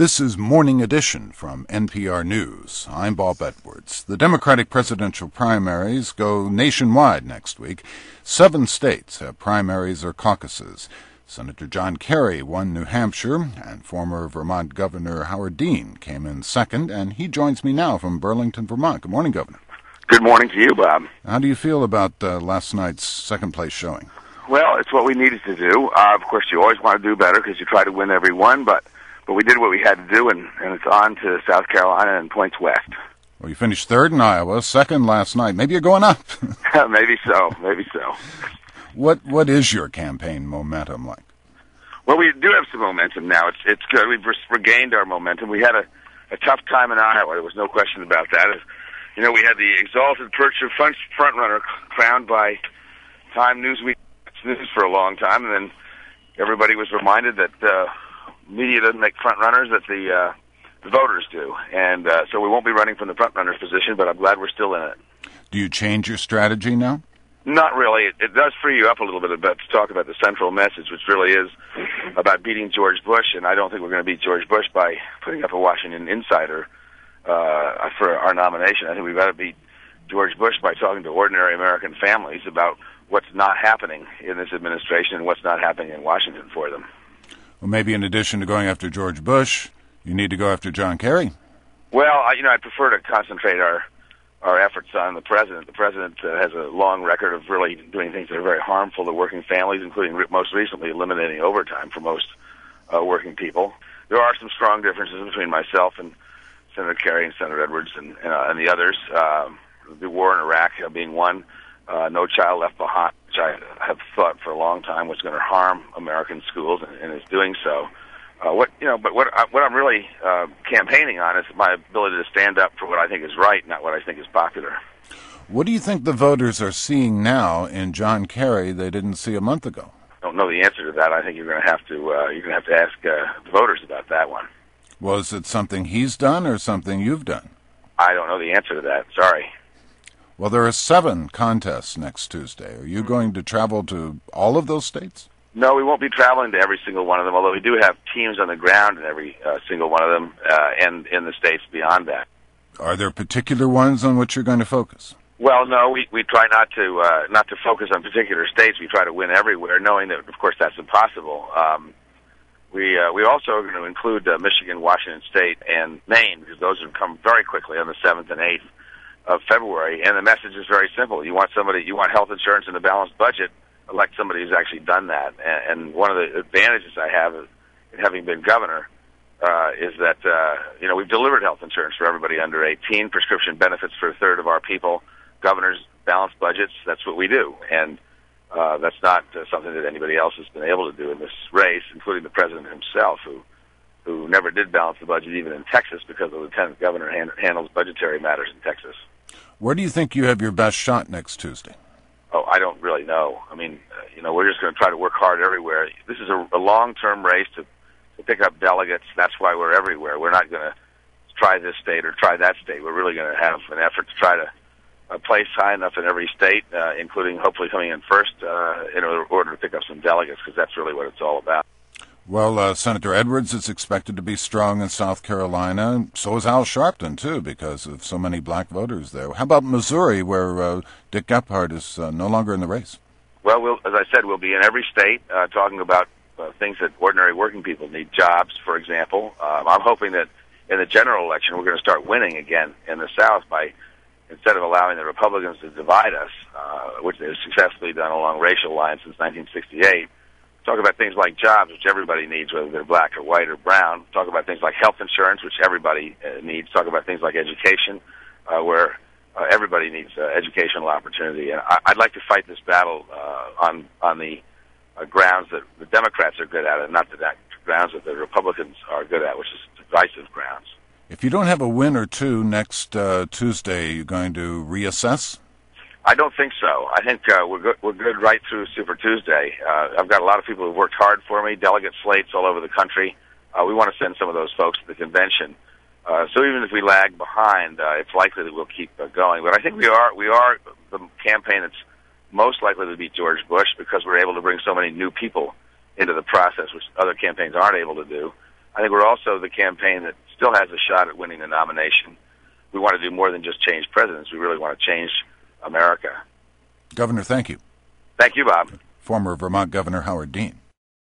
This is Morning Edition from NPR News. I'm Bob Edwards. The Democratic presidential primaries go nationwide next week. 7 states have primaries or caucuses. Senator John Kerry won New Hampshire, and former Vermont Governor Howard Dean came in second, and he joins me now from Burlington, Vermont. Good morning, Governor. Good morning to you, Bob. How do you feel about last night's second-place showing? Well, it's what we needed to do. Of course, you always want to do better because you try to win every one, but we did what we had to do, and it's on to South Carolina and points west. Well, you finished third in Iowa, second last night. Maybe you're going up. Maybe so. What is your campaign momentum like? Well, we do have some momentum now. It's good. We've regained our momentum. We had a tough time in Iowa. There was no question about that. You know, we had the exalted perch of frontrunner crowned by Time Newsweek News for a long time, and then everybody was reminded that media doesn't make front runners, that the voters do. And so we won't be running from the front runner's position, but I'm glad we're still in it. Do you change your strategy now? Not really. It does free you up a little bit to talk about the central message, which really is about beating George Bush, and I don't think we're going to beat George Bush by putting up a Washington Insider for our nomination. I think we've got to beat George Bush by talking to ordinary American families about what's not happening in this administration and what's not happening in Washington for them. Well, maybe in addition to going after George Bush, you need to go after John Kerry. Well, I prefer to concentrate our efforts on the president. The president has a long record of really doing things that are very harmful to working families, including most recently eliminating overtime for most working people. There are some strong differences between myself and Senator Kerry and Senator Edwards and the others. The war in Iraq being one. No Child Left Behind, which I have thought for a long time was going to harm American schools, and is doing so. What I'm really campaigning on is my ability to stand up for what I think is right, not what I think is popular. What do you think the voters are seeing now in John Kerry they didn't see a month ago? I don't know the answer to that. I think you're going to have to ask the voters about that one. Was it something he's done or something you've done? I don't know the answer to that. Sorry. Well, there are 7 contests next Tuesday. Are you going to travel to all of those states? No, we won't be traveling to every single one of them, although we do have teams on the ground in every single one of them and in the states beyond that. Are there particular ones on which you're going to focus? Well, no, we try not to focus on particular states. We try to win everywhere, knowing that, of course, that's impossible. We also are going to include Michigan, Washington State, and Maine, because those have come very quickly on the 7th and 8th of February, and the message is very simple. You want health insurance and a balanced budget, elect somebody who's actually done that. And one of the advantages I have in having been governor is that we've delivered health insurance for everybody under 18, prescription benefits for a third of our people, governors, balanced budgets. That's what we do, and that's not something that anybody else has been able to do in this race, including the president himself, who never did balance the budget even in Texas because the lieutenant governor handles budgetary matters in Texas. Where do you think you have your best shot next Tuesday? Oh, I don't really know. I mean, we're just going to try to work hard everywhere. This is a long-term race to pick up delegates. That's why we're everywhere. We're not going to try this state or try that state. We're really going to have an effort to try to place high enough in every state, including hopefully coming in first in order to pick up some delegates, because that's really what it's all about. Well, Senator Edwards is expected to be strong in South Carolina. So is Al Sharpton, too, because of so many black voters there. How about Missouri, where Dick Gephardt is no longer in the race? Well, as I said, we'll be in every state talking about things that ordinary working people need, jobs, for example. I'm hoping that in the general election we're going to start winning again in the South by, instead of allowing the Republicans to divide us, which they've successfully done along racial lines since 1968, talk about things like jobs, which everybody needs, whether they're black or white or brown. Talk about things like health insurance, which everybody needs. Talk about things like education, where everybody needs educational opportunity. And I'd like to fight this battle on the grounds that the Democrats are good at, and not the grounds that the Republicans are good at, which is divisive grounds. If you don't have a win or two next Tuesday, you're going to reassess? I don't think so. I think we're good right through Super Tuesday. I've got a lot of people who've worked hard for me, delegate slates all over the country. We want to send some of those folks to the convention. So even if we lag behind, it's likely that we'll keep going. But I think we are the campaign that's most likely to beat George Bush because we're able to bring so many new people into the process, which other campaigns aren't able to do. I think we're also the campaign that still has a shot at winning the nomination. We want to do more than just change presidents. We really want to change America. Governor, thank you. Thank you, Bob. Former Vermont Governor Howard Dean.